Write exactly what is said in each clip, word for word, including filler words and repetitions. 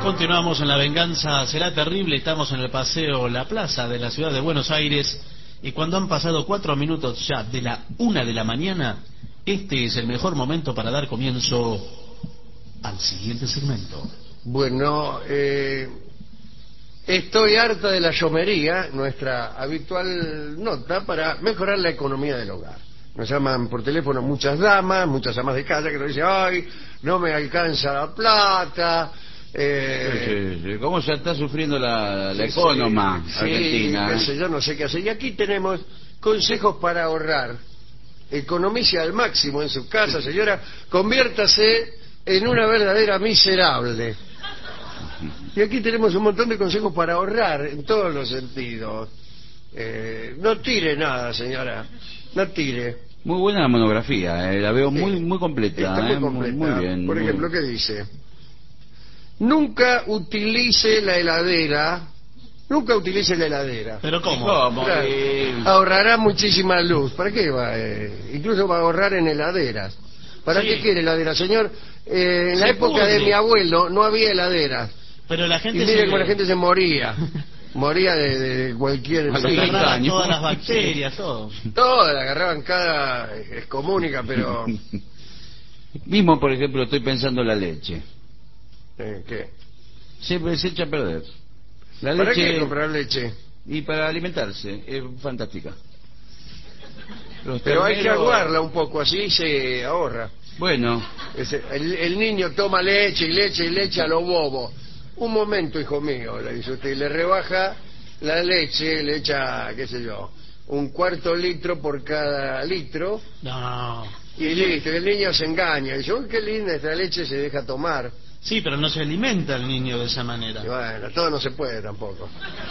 Continuamos en La Venganza Será Terrible. Estamos en el Paseo La Plaza de la ciudad de Buenos Aires. Y cuando han pasado cuatro minutos ya de la una de la mañana, este es el mejor momento para dar comienzo al siguiente segmento. Bueno, eh, estoy harta de la llomería, nuestra habitual nota para mejorar la economía del hogar. Nos llaman por teléfono muchas damas, muchas amas de casa que nos dicen, ay, no me alcanza la plata. Eh, sí, sí, sí. ¿Cómo se está sufriendo la, la sí, economa sí, argentina? Sí, qué sé yo, no sé qué hacer. Y aquí tenemos consejos para ahorrar. Economice al máximo en su casa, señora. Conviértase en una verdadera miserable. Y aquí tenemos un montón de consejos para ahorrar en todos los sentidos. Eh, no tire nada, señora. No tire. Muy buena la monografía, eh, la veo Sí, muy muy completa. está muy eh, completa. Muy, muy bien. Por muy... ejemplo, ¿qué dice? Nunca utilice la heladera. Nunca utilice la heladera. ¿Pero cómo? ¿Cómo? Claro, Eh, ahorrará muchísima luz. ¿Para qué va? Eh, incluso va a ahorrar en heladeras. ¿Para Sí. qué quiere heladera, señor? Eh, en Se la época pudre. de mi abuelo no había heladeras. Pero la Y gente mire se cómo le... la gente se moría. Moría de, de cualquier... A los se treinta agarraban años. todas las bacterias, todo. Todas agarraban cada excomunica, pero... Mismo, por ejemplo, estoy pensando en la leche. Eh, ¿Qué? Siempre se echa a perder. La ¿Para leche... qué comprar leche? Y para alimentarse, es fantástica. Los Pero hay que terneros- aguarla un poco, así se ahorra. Bueno, Ese- El, el niño toma leche y leche y leche a lo bobo. Un momento, hijo mío, le dice usted, y le rebaja la leche, le echa, qué sé yo, un cuarto litro por cada litro, No. y listo, y el niño se engaña. Dice, uy, qué linda esta leche, se deja tomar. Sí, pero no se alimenta el niño de esa Y manera. bueno, todo no se puede tampoco.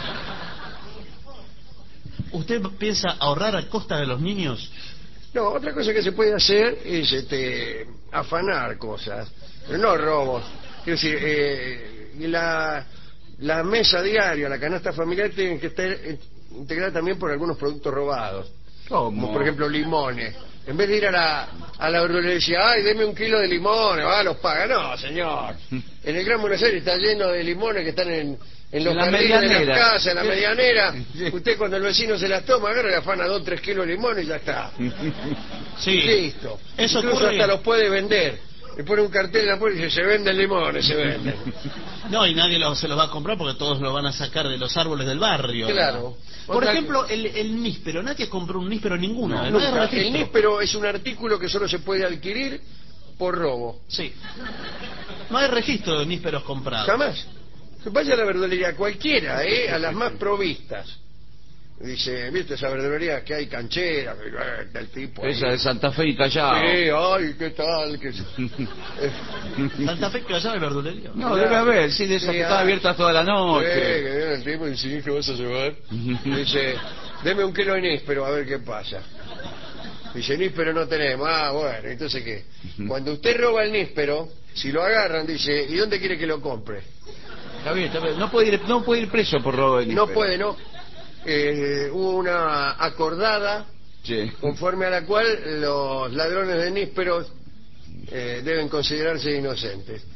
¿Usted piensa ahorrar a costa de los niños? No, otra cosa que se puede hacer es este, afanar cosas, pero no robos. Quiero decir, eh, y la, la mesa diaria, la canasta familiar, tiene que estar eh, integrada también por algunos productos robados, ¿cómo? como por ejemplo limones. En vez de ir a la, a la verdulería y decir, ay, deme un kilo de limones, va, los paga. No, señor. En el Gran Buenos Aires está lleno de limones que están en, en los En la jardines de las medianera. casas, en la Sí. medianera. Sí. Usted cuando el vecino se las toma, agarra y afana dos, tres kilos de limones y ya está. Sí. Listo. Eso Incluso ocurre... hasta los puede vender. Le pone un cartel en la puerta y dice, se venden limones, se venden. No, y nadie lo- se los va a comprar porque todos lo van a sacar de los árboles del barrio. Claro. Por Otra- ejemplo, el, el níspero. Nadie compró un níspero ninguno. No, además de Nunca. registro. El níspero es un artículo que solo se puede adquirir por robo. Sí. No hay registro de nísperos comprados. Jamás. Vaya a la verdulería cualquiera, ¿eh? A las más provistas. Dice, ¿viste esa verdulería que hay canchera? Eh, Del tipo ahí. Esa de Santa Fe y Callao. Sí, ay, ¿qué tal? ¿Qué... Santa Fe que allá de verdulería. No, debe haber, sí, de esas Sí, que están ah. abiertas toda la Sí, noche. que viene el tipo y dice, ¿qué vas a llevar? Dice, deme un kilo de níspero a ver qué pasa. Dice, níspero no tenemos. Ah, bueno, entonces ¿qué? Cuando usted roba el níspero, si lo agarran, dice, ¿y dónde quiere que lo compre? Está bien, está bien. No puede ir, no puede ir preso por robo de No níspero. puede, no. Eh, hubo una acordada Sí. conforme a la cual los ladrones de nísperos eh, deben considerarse inocentes.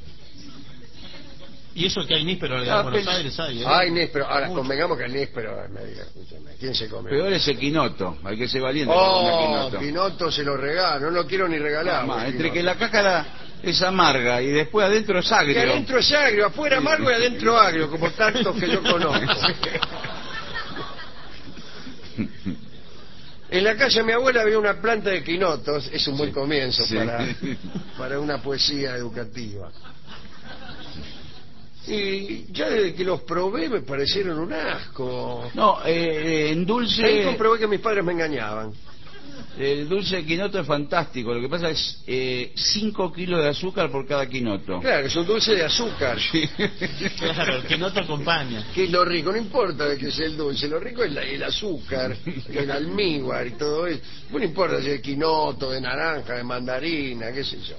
Y eso que hay níspero en Ah, Buenos pero- Aires hay, ¿eh? Ay, níspero. Ahora, Mucho. convengamos que el níspero, me diga, escúchame, ¿quién se come? Peor es el quinoto, hay que ser valiente para comer Oh, quinoto. Quinoto se lo regalo, no lo quiero ni regalar. Mamá, el entre quinoto. que la cáscara es amarga y después adentro es Que agrio. adentro es agrio, afuera amargo y adentro agrio, como tantos que yo conozco. En la casa de mi abuela había una planta de quinotos, es un buen Sí. comienzo Sí. para, para una poesía educativa. Y ya desde que los probé me parecieron un asco. No, eh, en Ahí dulce, comprobé que mis padres me engañaban. el dulce de quinoto es fantástico. Lo que pasa es cinco kilos de azúcar por cada quinoto. Claro, es un dulce de azúcar. Claro, el que no te acompaña. Que es lo rico, no importa de que sea el dulce, lo rico es la- el azúcar, el almíbar y todo eso. No importa si es quinoto, de naranja, de mandarina, qué sé yo.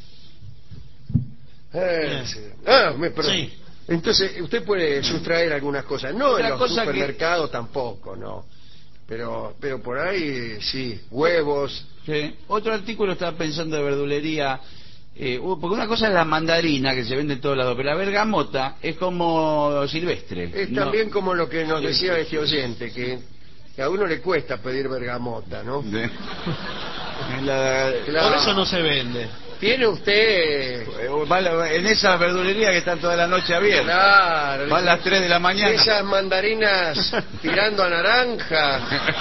Eh, Bien. sí. Ah, me perdón. Sí. Entonces, usted puede sustraer algunas cosas. No Otra en los cosa que- supermercados tampoco, no. Pero, pero por ahí, sí, huevos. Sí. Otro artículo estaba pensando de verdulería. Eh, uh, porque una cosa es la mandarina que se vende en todos lados, pero la bergamota es como silvestre. Es no- también como lo que nos Sí, decía sí, este oyente, que, que a uno le cuesta pedir bergamota, ¿no? De- en, la- Claro. Por eso no se vende. Tiene usted... eh, va la- en esa verdulería que están toda la noche abierta. Claro, Va a las tres de la mañana. esas mandarinas tirando a naranja.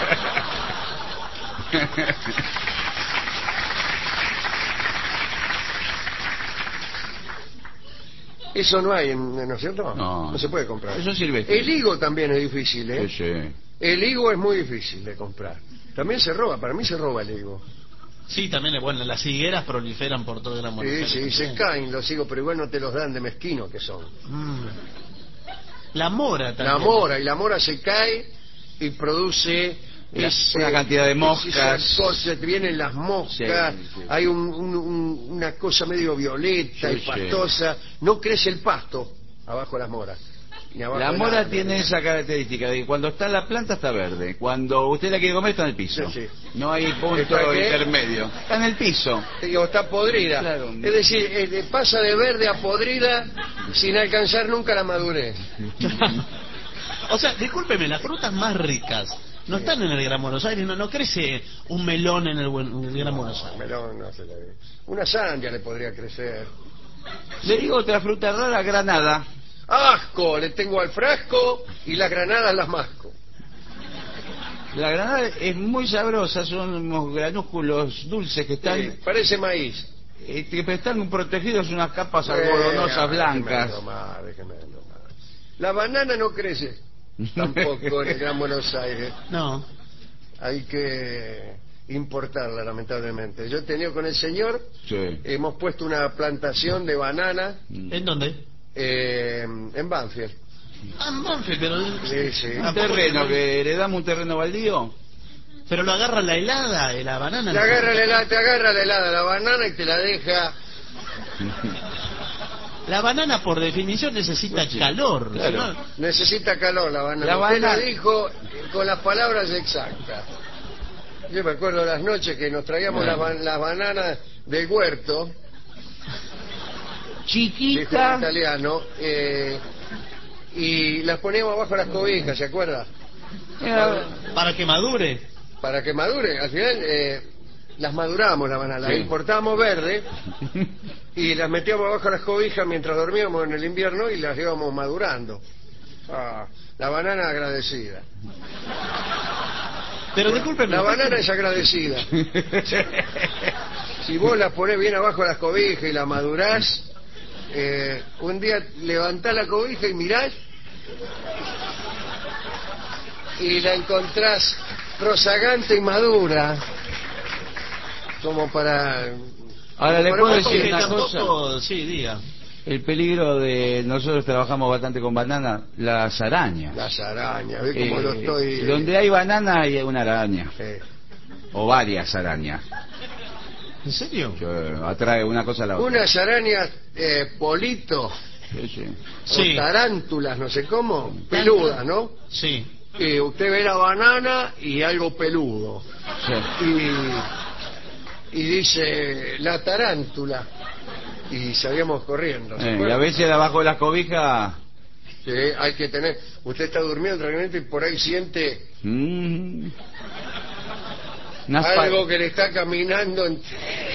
Eso no hay, en- ¿no es cierto? No. No se puede comprar. Eso es silvestre. El higo también es difícil, ¿eh? Sí, sí. El higo es muy difícil de comprar. También se roba, para mí se roba el higo. Sí, también, bueno, las higueras proliferan por todo el Buenos Sí, Aires sí, se también. caen los higos, pero igual no te los dan de mezquino que son. Mm. La mora también. La mora, y la mora se cae y produce La- ese- una cantidad de moscas. esas cosas, vienen las moscas, Sí, sí. hay un- un- un- una cosa medio violeta Sí, y sí. pastosa. No crece el pasto abajo de las moras. ni abajo La del mora árbol. tiene esa característica de que cuando está en la planta está verde, cuando usted la quiere comer está en el piso. Sí, sí. No hay punto ¿Está qué? intermedio. Está en el piso. Digo, está podrida. Claro. Es decir, eh, de- pasa de verde a podrida sin alcanzar nunca la madurez. O sea, discúlpeme, las frutas más ricas no están en el Gran Buenos Aires, no, no crece un melón en el, buen- en el Gran Buenos Aires. Melón, no se le ve. Una sandia le podría crecer. Le digo otra fruta rara, granada. ¡Asco! Le tengo al frasco y las granadas las masco. La granada es muy sabrosa, son unos granúsculos dulces que están, Sí, parece maíz. eh, que están protegidos unas capas Eh, algodonosas ah, blancas. déjeme nomás, déjeme nomás. La banana no crece tampoco en el Gran Buenos Aires. No. Hay que importarla, lamentablemente. Yo he tenido con el señor, Sí. hemos puesto una plantación de banana ¿En dónde? eh, en Banfield. Ah, en Banfield, pero... Sí, sí. Un Tampoco terreno, no- que le damos un terreno baldío. Pero lo agarra la helada, eh, la banana. Te agarra la helada, te agarra la helada la banana y te la deja. La banana, por definición, necesita Sí, calor. claro. si no- Necesita calor la banana. La Usted banana- lo dijo con las palabras exactas. Yo me acuerdo las noches que nos traíamos Bueno. las, ban- las bananas del huerto, dijo el Chiquita. italiano, eh, y las poníamos abajo de las cobijas, ¿se acuerda? Era- Para que madure. Para que madure. Al final eh, las maduramos las bananas, las Sí. importábamos verde y las metíamos abajo de las cobijas mientras dormíamos en el invierno y las íbamos madurando. Ah, la banana agradecida. Pero discúlpeme. La usted- banana es agradecida. Si vos la ponés bien abajo de las cobijas y la madurás, eh, un día levantás la cobija y mirás y la encontrás rozagante y madura, como para... Ahora le Pero puedo tampoco- decir que una tampoco- cosa. Sí, diga. El peligro de nosotros trabajamos bastante con banana, las arañas. Las arañas, ¿ves cómo Eh, lo estoy...? Donde hay banana hay una araña Eh, o varias arañas. ¿En serio? Que atrae una cosa a la otra. unas arañas eh, polito Sí, sí. Sí. o tarántulas, no sé cómo, peludas, ¿no? Sí. Y usted ve la banana y algo peludo. Sí. Y, y dice, la tarántula. Y salíamos corriendo. ¿se Eh, y acuerda? a veces abajo de las cobijas. Sí, hay que tener... Usted está durmiendo tranquilamente y por ahí siente mm, unas pa- algo que le está caminando en-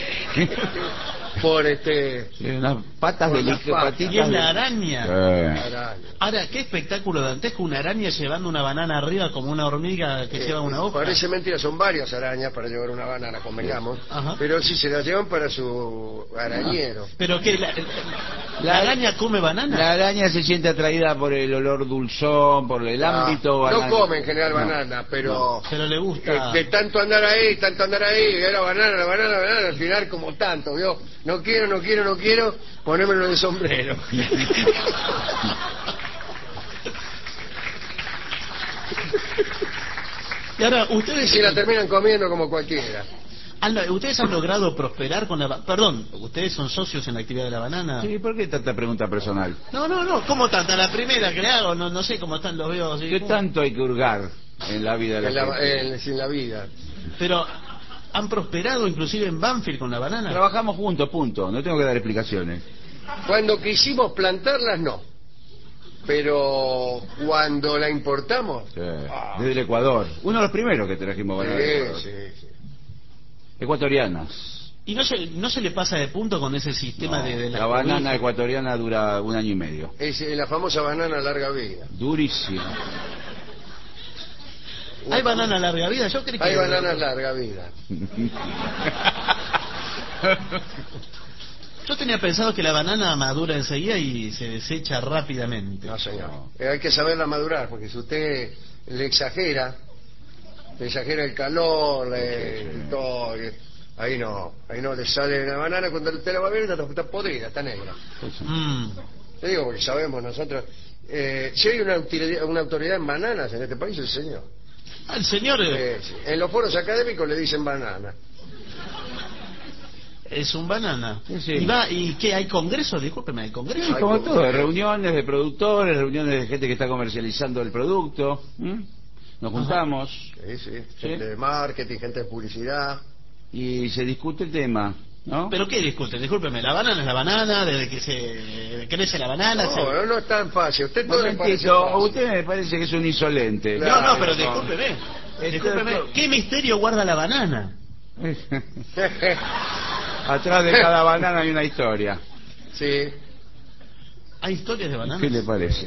por este... Sí, unas patas Por de las lique- patas. patitas Y es de- la araña. Eh, araña. Ahora, qué espectáculo dantesco, una araña llevando una banana arriba como una hormiga que Eh, lleva una hoja. Parece mentira, son varias arañas para llevar una banana, convengamos. Ajá. Pero sí se la llevan para su arañero. ¿Pero qué? ¿La, la La- araña come banana? La araña se siente atraída por el olor dulzón, por el ámbito Ah, no banana- come en general No. banana, pero Pero le eh, gusta. de tanto andar ahí, tanto andar ahí, era banana, la banana, la banana, al final como tanto, ¿vio? No quiero, no quiero, no quiero, ponémelo de sombrero. Y ahora, Y ustedes, se la terminan comiendo como cualquiera. han, ustedes han logrado prosperar con la... ba- Perdón, ¿ustedes son socios en la actividad de la banana? Sí, ¿por qué tanta pregunta personal? No, no, no, ¿cómo tanta? La primera que le hago, no, no sé cómo están, los veo así. ¿Qué tanto hay que hurgar en la vida de En la la, gente? en- sin la vida. Pero, han prosperado inclusive en Banfield con la banana. Trabajamos juntos, punto. No tengo que dar explicaciones. Cuando quisimos plantarlas, no. Pero cuando la importamos... Sí. ah, Desde el Ecuador. Uno de los primeros que trajimos banana del sí, Ecuador. sí, sí. Ecuatorianas. ¿Y no se, no se le pasa de punto con ese sistema No, de, de la cobijas? banana ecuatoriana dura un año y medio. Es eh, la famosa banana larga vida. Durísima. ¿Hay banana larga vida? Yo creo que... Hay bananas larga vida. Yo tenía pensado que la banana madura enseguida y se desecha rápidamente. No, señor. Eh, hay que saberla madurar, porque si usted le exagera, le exagera el calor, le, todo, y ahí no, ahí no le sale la banana, cuando usted la va a ver está, está podrida, está negra. Mm. Te digo porque sabemos nosotros, eh, si hay una autoridad, una autoridad en bananas en este país, el señor. Ah, el señor eh, Eh, sí. En los foros académicos le dicen banana. es un banana. Sí, sí. ¿Y, va, ¿Y qué? ¿Hay congresos? Discúlpeme, ¿hay congresos? Ay, Como ¿cómo? todo, reuniones de productores, reuniones de gente que está comercializando el producto. ¿m? Nos juntamos Sí, sí. Sí. Gente de marketing, gente de publicidad. y se discute el tema, ¿no? ¿Pero qué discuten? Discúlpeme, la banana es la banana, desde que se crece la banana... No, se... no, no es tan fácil. Usted todo le parece Momentito, fácil. usted me parece que es un insolente. Claro. No, no, pero no. discúlpeme. Esto- Discúlpeme. esto- ¿Qué misterio guarda la banana? Atrás de cada banana hay una historia. Sí. ¿Hay historias de bananas? ¿Qué le parece?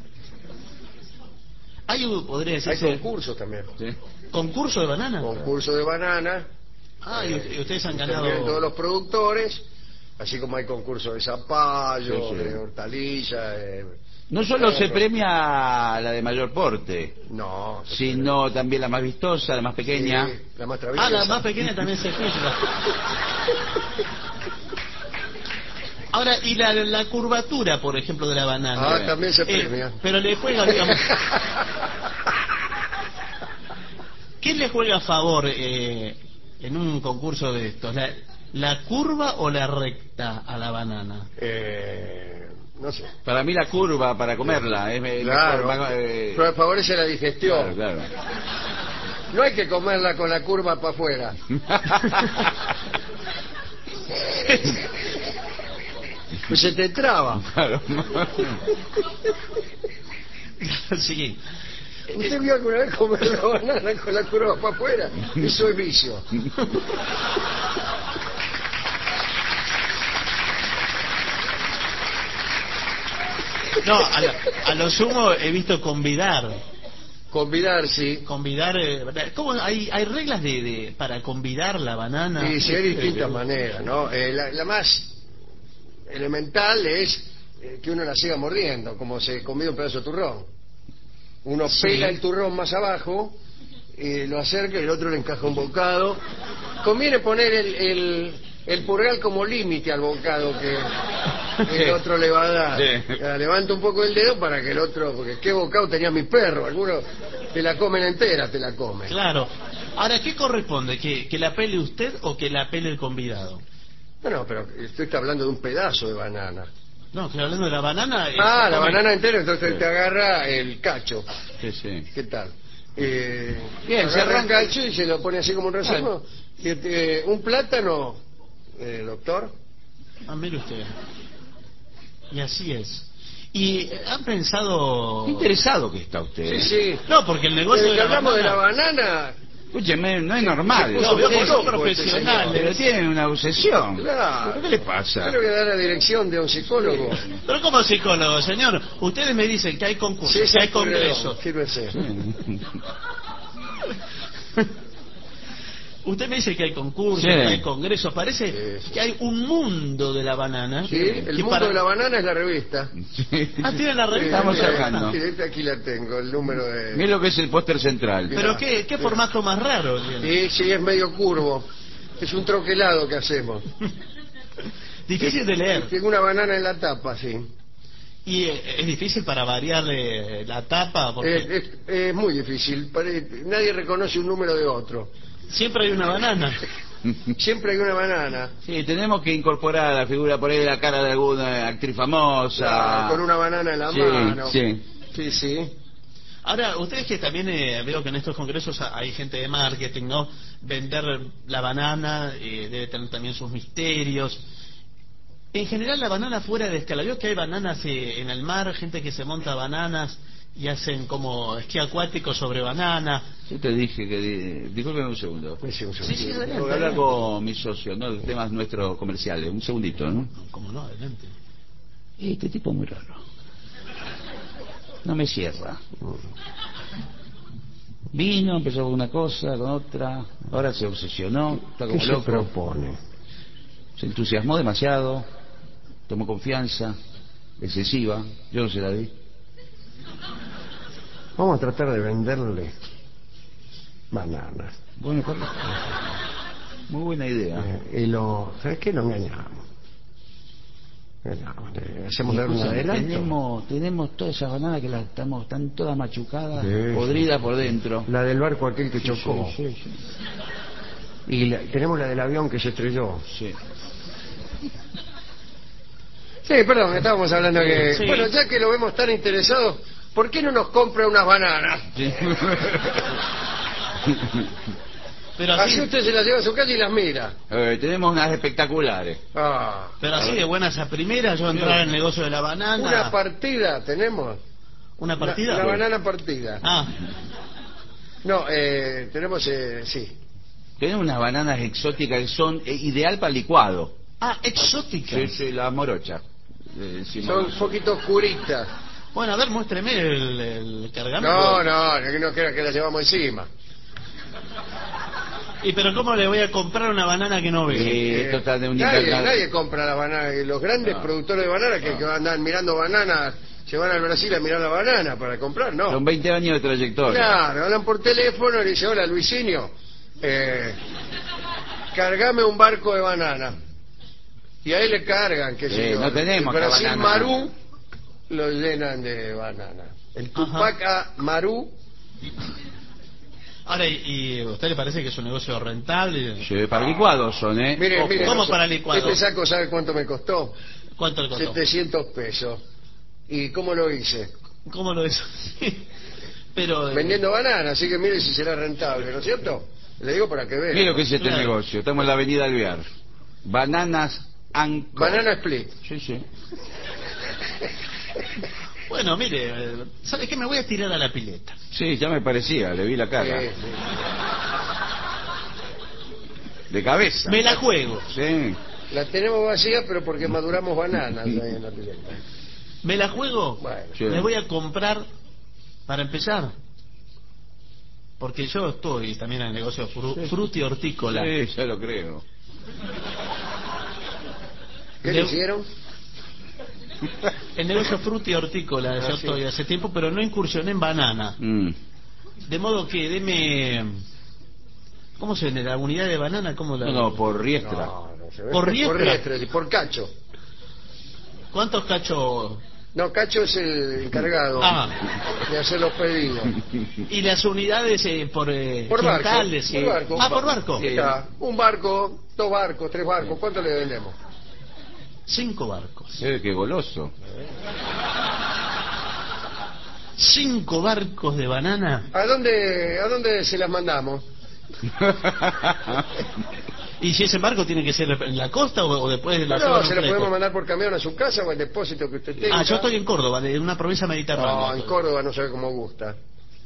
Hay, un- podría Hay decirse, concursos también. ¿Sí? concurso de bananas. Concurso de banana. Ah, y, y ustedes han ganado... Intervienen todos los productores, así como hay concursos de zapallo, Sí, sí. de hortaliza. de- No solo se perro. premia la de mayor porte, No. se sino también la más vistosa, la más pequeña. Sí, la más traviesa. Ah, la más pequeña también se juzga. Ahora, y la, la curvatura, por ejemplo, de la banana. Ah, también se Eh, premia. pero le juega, digamos... ¿Qué le juega a favor eh, en un concurso de estos? ¿La, la curva o la recta a la banana? Eh, no sé. Para mí la curva para comerla es me- Claro. mejor, eh, Pero favorece la digestión. claro, claro. No hay que comerla con la curva para afuera. Pues se te traba. Claro. Sí. ¿Usted vio alguna vez comer la banana con la curva para afuera? Eso es vicio. No, a lo, a lo sumo he visto convidar. Convidar, sí. Convidar... eh, ¿Cómo? ¿Hay, hay reglas de, de para convidar la banana? Y sí, hay distintas maneras, ¿no? Eh, la, la más elemental es eh, que uno la siga mordiendo, como se comía un pedazo de turrón. Uno Sí. pega el turrón más abajo, y lo acerca y el otro le encaja un bocado. Conviene poner el, el, el purgal como límite al bocado que el otro le va a dar. Sí. O sea, levanta un poco el dedo para que el otro, porque qué bocado tenía mi perro, algunos te la comen entera, te la comen. Claro. Ahora, ¿qué corresponde? ¿Que, que la pele usted o que la pele el convidado? No, no, pero usted está hablando de un pedazo de banana. No, estoy hablando de la banana... eh, Ah, se la come- banana entera, entonces te agarra el cacho. Sí, sí. ¿Qué tal? Eh, Bien, se agarra el arranca- cacho y se lo pone así como un racimo. Y, eh, un plátano, eh, doctor. Ah, mire usted. Y así es. ¿Y eh, han pensado...? Qué interesado que está usted. Sí, sí. No, porque el negocio Desde de que la hablamos de la banana... banana, Escúcheme, no es normal. se puso No, veo que loco son este profesionales. señor. Pero tienen una obsesión. Claro. ¿Qué le pasa? Yo le voy a dar la dirección de un psicólogo. Pero como psicólogo, señor, ustedes me dicen que hay concursos, Sí, que sí, hay congresos. Sírvese. Usted me dice que hay concursos, Sí. que hay congresos. Parece Sí, sí. que hay un mundo de la banana. Sí, el que mundo para- de la banana es la revista. Ah, tiene la revista. Estamos Sí, sacando. sí, esta aquí la tengo, el número de... Mira lo que es el póster central. Pero qué, qué formato más raro tiene. Sí, sí, es medio curvo. Es un troquelado que hacemos. Difícil de leer. Tengo una banana en la tapa, sí. Y eh, es difícil para variarle la tapa, porque Es, es- es muy difícil. Pare- Nadie reconoce un número de otro. siempre hay una banana. Siempre hay una banana. Sí, tenemos que incorporar a la figura por ahí de la cara de alguna actriz famosa. Ah, con una banana en la Sí, mano. sí. Sí, sí. Ahora, ustedes que también eh, veo que en estos congresos hay gente de marketing, ¿no? vender la banana, eh, debe tener también sus misterios. En general la banana fuera de escala, veo que hay bananas eh, en el mar, gente que se monta bananas y hacen como esquí acuático sobre banana. Yo te dije que... di- Discúlpeme un segundo. Sí, un Sí, sí, segundo. adelante. Voy a hablar con mi socio, ¿no? De temas nuestros comerciales. Un segundito, ¿no? ¿Cómo no? Adelante. Este tipo es muy raro. No me cierra. Vino, empezó con una cosa, con otra. Ahora se obsesionó. Está ¿Qué como se loco. propone? Se entusiasmó demasiado. Tomó confianza. Excesiva. Yo no se la di. Vamos a tratar de venderle bananas. Bueno, correcto. Muy buena idea. Eh, y lo... ¿Sabes qué? Lo engañamos. Engañamos, le hacemos dar un Escúchame, adelanto. tenemos, tenemos todas esas bananas que las estamos, están todas machucadas, Sí, podridas por dentro. La del barco aquel que Sí, chocó. sí, sí, Y la- tenemos la del avión que se estrelló. sí. Sí, perdón, estábamos hablando que... Sí. Bueno, ya que lo vemos tan interesado, ¿por qué no nos compra unas bananas? Sí. Pero Así así, usted se las lleva a su casa y las mira. Eh, tenemos unas espectaculares. Ah, pero así de buenas a primeras, yo entrar en el negocio de la banana. una partida tenemos. ¿Una Una, partida? una banana partida. Ah, No, eh, tenemos, eh, sí. Tenemos unas bananas exóticas que son eh, ideal para licuado. ah, exótica. Sí, sí, la morocha. Eh, decimos. Son un poquito oscuritas. Bueno, a ver, muéstreme el, el cargamento. No, no, que no quiera que la llevamos encima. ¿Y pero cómo le voy a comprar una banana que no ve? Eh, esto está de un nadie, intercambio. nadie compra la banana. Los grandes No. productores de bananas que, No. que andan mirando bananas, se van al Brasil a mirar la banana para comprar, no. Son veinte años de trayectoria. Claro, hablan por teléfono y le dicen, hola Luisinho, eh, cargame un barco de banana. Y ahí le cargan, que Sí, sé yo, no tenemos el acá Brasil banana. Marú lo llenan de banana. El Tupac Marú, Ahora, ¿y y a usted le parece que es un negocio rentable? Sí, para licuados son, ¿eh? mire, Ojo. mire. ¿Cómo no sé, para licuado? Este saco, ¿sabe cuánto me costó? ¿Cuánto le costó? setecientos pesos. ¿Y cómo lo hice? ¿Cómo lo hizo? Pero... eh, Vendiendo banana, así que mire si será rentable, ¿no es cierto? Le digo para que vea. Mira lo que es este Claro. negocio. Estamos en la avenida Alvear. Bananas Anco. Banana split. Sí, sí. Bueno, mire, eh, ¿sabe qué? Me voy a tirar a la pileta. Sí, ya me parecía, le vi la cara. Sí, sí. De cabeza. Me la juego. Sí. La tenemos vacía, pero porque maduramos bananas ahí en la pileta. ¿Me la juego? Bueno. Sí. Me voy a comprar, para empezar, porque yo estoy también en el negocio fru fruti hortícola. Sí, ya lo creo. ¿Qué Le- le hicieron? El negocio fruti hortícola, yo Ah, sí. estoy hace tiempo, pero no incursioné en banana. Mm. De modo que deme... ¿Cómo se vende? ¿La unidad de banana? ¿Cómo la... No, no, por riestra. No, no se ve. ¿Por riestra? Por riestra, sí, por cacho. ¿Cuántos cachos? No, cacho es el encargado Ah. de hacer los pedidos. ¿Y las unidades eh, por eh, Por barco, quintales? por barco. Ah, por barco. Sí. Está, un barco, dos barcos, tres barcos, ¿cuánto le vendemos? Cinco barcos. Eh, qué goloso. Cinco barcos de banana. ¿A dónde, a dónde se las mandamos? ¿Y si ese barco tiene que ser en la costa o, o después de la No, zona se las completo? podemos mandar por camión a su casa o al depósito que usted tenga. Ah, yo estoy en Córdoba, de una provincia mediterránea. No, en Córdoba no sabe cómo gusta.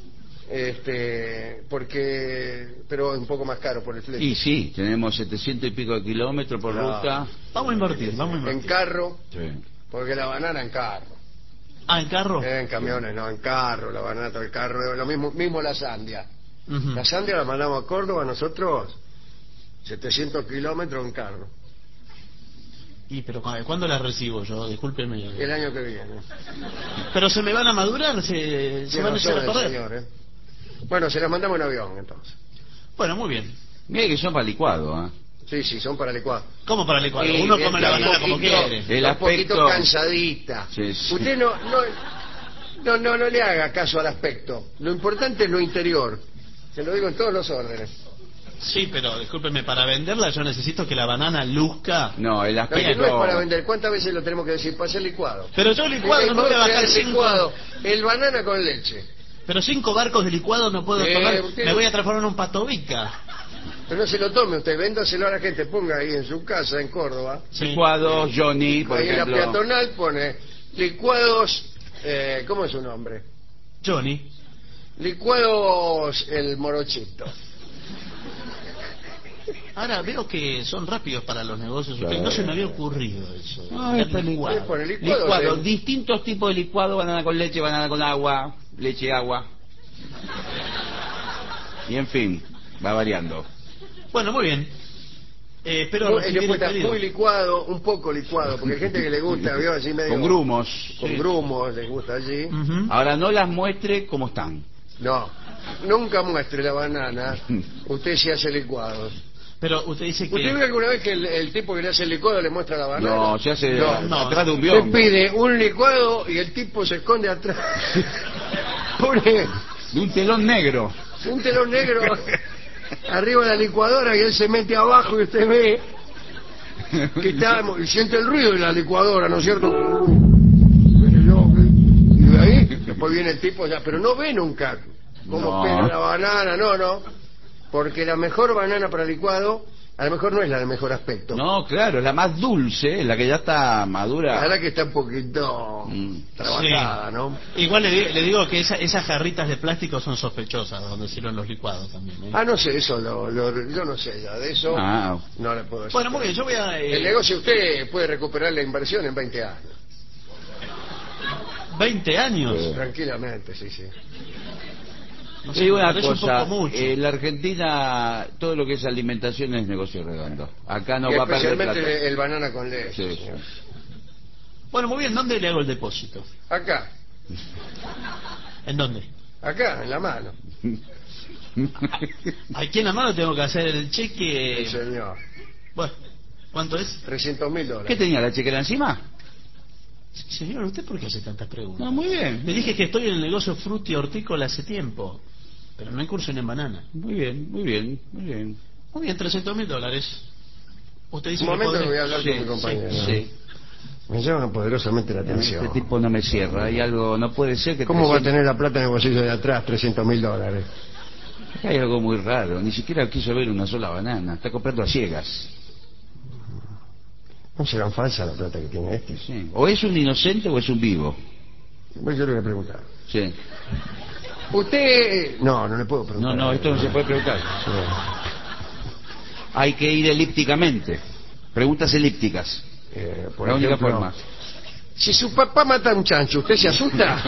Este, porque, pero es un poco más caro por el flete. Y sí, tenemos setecientos y pico de kilómetros por No. ruta. Vamos a invertir, vamos a En invertir. carro, Sí. porque la banana en carro. Ah, ¿en carro? Eh, en camiones, no, en carro, la banana todo el carro, lo mismo, mismo la sandia. Ujú. La sandia la mandamos a Córdoba nosotros, setecientos kilómetros en carro, Y, pero ¿cu- ¿cuándo las recibo yo? Discúlpeme. el año que viene. Pero se me van a madurar, se, se Tiene van a echar a razón el perder. señor, ¿eh? Bueno, se las mandamos en avión entonces. Bueno, muy bien. Mira que son para licuado, ¿ah? Sí, sí, son para licuado. ¿Cómo para licuado? Sí, Uno bien, come la está un banana como poquito- quiere. El está un poquito aspecto- cansadita. Sí, sí. Usted no, no, no, no, no le haga caso al aspecto. Lo importante es lo interior. Se lo digo en todos los órdenes. Sí, pero discúlpeme, para venderla yo necesito que la banana luzca. No, el No, que aspecto... no es para vender. ¿Cuántas veces lo tenemos que decir? Para hacer licuado. Pero yo licuado El no voy a modo bajar de cinco. licuado, el banana con leche. Pero cinco barcos de licuado no puedo Eh, tomar. usted Me no- voy a transformar en un patobica. Pero no se lo tome usted, véndaselo a la gente, ponga ahí en su casa, en Córdoba. Sí. Licuados, Johnny, por Ahí en la ejemplo. peatonal pone licuados, eh, ¿cómo es su nombre? Johnny. Licuados el morochito. Ahora veo que son rápidos para los negocios. Claro. No se me había ocurrido eso. No, El es peligroso. licuado. Usted pone licuados, Licuado, eh. distintos tipos de licuado, banana con leche, banana con agua, leche, agua. Y en fin, va variando. Bueno, muy bien. Eh, espero Muy- recibir después el está pedido. muy licuado, un poco licuado, porque hay gente que le gusta, vio así medio... Con grumos. Con Sí. grumos, les gusta allí. Ujú. Ahora no las muestre como están. No, nunca muestre la banana, usted se hace licuados. Pero usted dice que... ¿Usted vio alguna vez que el, el tipo que le hace el licuado le muestra la banana? No, se hace No, a- no. atrás de un Le biombo. pide un licuado y el tipo se esconde atrás. Pone De un telón negro. un telón negro arriba de la licuadora y él se mete abajo y usted ve que está, y siente el ruido de la licuadora, ¿no es cierto? Y de ahí, después viene el tipo ya, pero no ve nunca cómo No. pela la banana, no, no. Porque la mejor banana para licuado, a lo mejor no es la de mejor aspecto. No, claro, la más dulce, la que ya está madura. La que está un poquito Mm. trabajada, Sí. ¿no? Igual le, di- le digo que esa- esas jarritas de plástico son sospechosas, donde sirven los licuados también. ¿eh? Ah, no sé, eso lo, lo- yo no sé ya, de eso Ah. no le puedo decir. Bueno, muy bien, yo voy a... eh, El negocio usted puede recuperar la inversión en veinte años. veinte años. Sí. Tranquilamente, sí, sí. No Te sé, digo me una parece un cosa, poco mucho. en la Argentina todo lo que es alimentación es negocio redondo. Acá no Y va a perder plata. especialmente el, el banana con leche. Sí, señor. Bueno, muy bien, ¿dónde le hago el depósito? Acá, ¿En dónde? acá, en la mano. Aquí en la mano tengo que hacer el cheque. Sí, señor. Bueno, ¿cuánto es? trescientos mil ¿Qué dólares. tenía, la chequera encima? Señor, ¿usted por qué hace tantas preguntas? No, muy bien. Le dije que estoy en el negocio fruti hortícola hace tiempo, pero no incursioné en banana. Muy bien, muy bien, muy bien. Muy bien, trescientos mil dólares. Usted dice Un que momento podré- que voy a hablar Sí, con mi compañero. sí, sí. Me llama poderosamente la atención. Este tipo no me cierra, hay algo, no puede ser que... ¿Cómo va a trescientos tener la plata en el bolsillo de atrás, trescientos mil dólares? Hay algo muy raro, ni siquiera quiso ver una sola banana, está comprando a ciegas. ¿No serán falsas la plata que tiene este? Sí. O es un inocente o es un vivo. Bueno, yo le voy a preguntar. Sí. Usted... No, no le puedo preguntar. No, no, esto no se puede preguntar. Sí. Hay que ir elípticamente. Preguntas elípticas. Eh, por La única ejemplo, forma. si su papá mata a un chancho, ¿usted se asusta?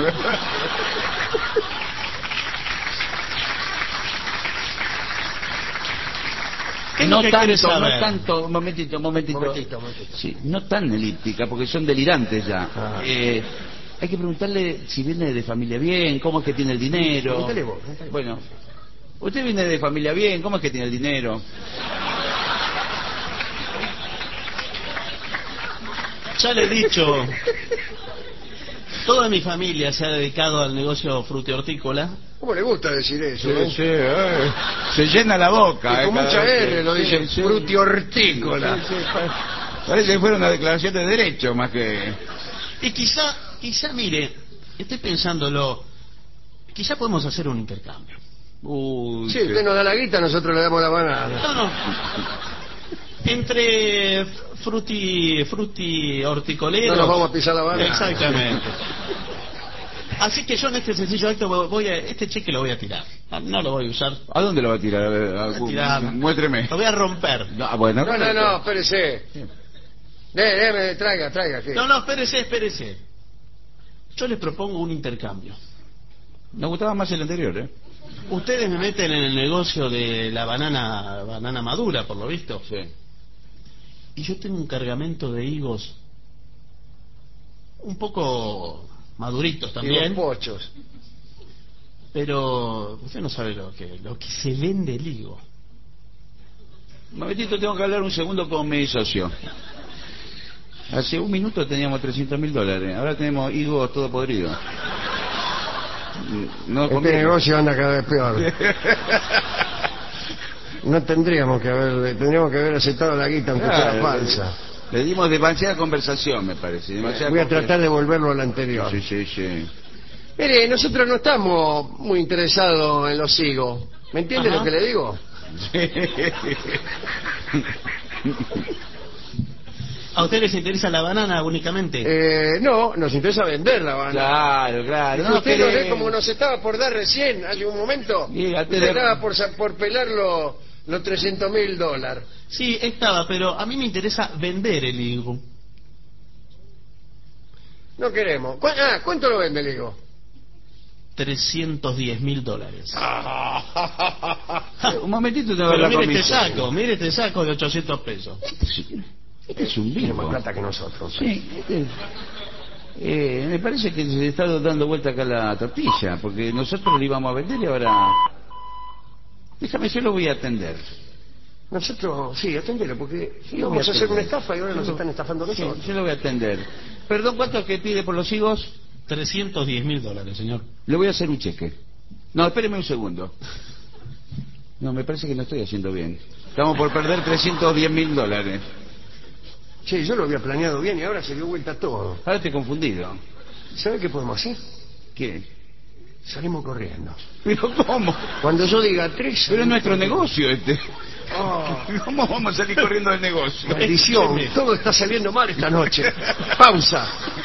¿Qué es No lo que tanto, quiere no saber? tanto, un momentito, un momentito. Momentito, momentito. Sí, no tan elíptica, porque son delirantes ya. Ah. Eh, hay que preguntarle si viene de familia bien, cómo es que tiene el dinero. Pregúntale vos, pregúntale vos. Bueno, usted viene de familia bien, ¿cómo es que tiene el dinero? Ya le he dicho, toda mi familia se ha dedicado al negocio frutihortícola. ¿Cómo le gusta decir eso? Sí, eh? sí, eh. Se llena la boca. Y eh, con cada mucha vez que- R lo sí, dice, sí. frutihortícola. Sí, sí, pa- Parece que fuera una declaración de derecho más que... Y quizá, quizá, mire, estoy pensándolo, quizá podemos hacer un intercambio. Uy, Sí, qué- usted nos da la guita, nosotros le damos la banana. No, no. Entre fruti, fruti horticoleros. No nos vamos a pisar la banana. Exactamente. Así que yo en este sencillo acto voy voy a, este cheque lo voy a tirar. No, no lo voy a usar. ¿A dónde lo va a tirar? A ver, a- Lo voy a tirar. Muéstreme. Lo voy a romper. No, ah, bueno, No, no, no, espérese. De, déme, traiga, traiga. ¿qué? No, no, espérese, espérese. Yo les propongo un intercambio. Nos gustaba más el anterior, ¿eh? Ustedes me meten en el negocio de la banana, banana madura, por lo visto. Sí. Y yo tengo un cargamento de higos un poco maduritos Y también. los pochos. Pero usted no sabe lo que lo que se vende el higo. Un momentito, tengo que hablar un segundo con mi socio. Hace un minuto teníamos trescientos mil dólares, ahora tenemos higos todo podrido. No Este conviene. negocio anda cada vez peor. No tendríamos que haber, tendríamos que haber aceptado la guita aunque Claro, sea falsa. Le dimos demasiada conversación, me parece. Demasiada Voy a conver- tratar de volverlo al anterior. Sí, sí, sí. Mire, nosotros no estamos muy interesados en los higos. ¿Me entiende Ajá. lo que le digo? ¿A ustedes les interesa la banana únicamente? Eh, no, nos interesa vender la banana. Claro, claro. No, usted nos ve como nos estaba por dar recién, hace un momento. Dígate Usted de- estaba por, sa- por pelar los los trescientos mil dólares. Sí, estaba, pero a mí me interesa vender el higo. No queremos. ¿Cu- ah, ¿cuánto lo vende el higo? trescientos diez mil dólares. Un momentito tengo Pero la mire este comisión. saco, mire este saco de ochocientos pesos. Este, este es un Tiene más vivo. plata que nosotros. Sí, este- eh, me parece que se le está dando vuelta acá la tortilla, porque nosotros le íbamos a vender y ahora... Déjame, yo lo voy a atender. Nosotros, sí, atendelo, porque Sí, lo voy vamos a a hacer una atender. estafa y ahora nos Yo- están estafando Sí, nosotros. yo lo voy a atender. Perdón, ¿cuánto es que pide por los higos? trescientos diez mil dólares, señor. Le voy a hacer un cheque. No, espéreme un segundo. No, me parece que no estoy haciendo bien. Estamos por perder trescientos diez mil dólares. Sí, yo lo había planeado bien y ahora se dio vuelta todo. Ahora estoy confundido. ¿Sabe qué podemos hacer? ¿Qué? Salimos corriendo. ¿Pero cómo? Cuando yo diga tres... Pero es nuestro negocio este. Oh, ¿Cómo vamos a salir corriendo del negocio? maldición, todo está saliendo mal esta noche. Pausa.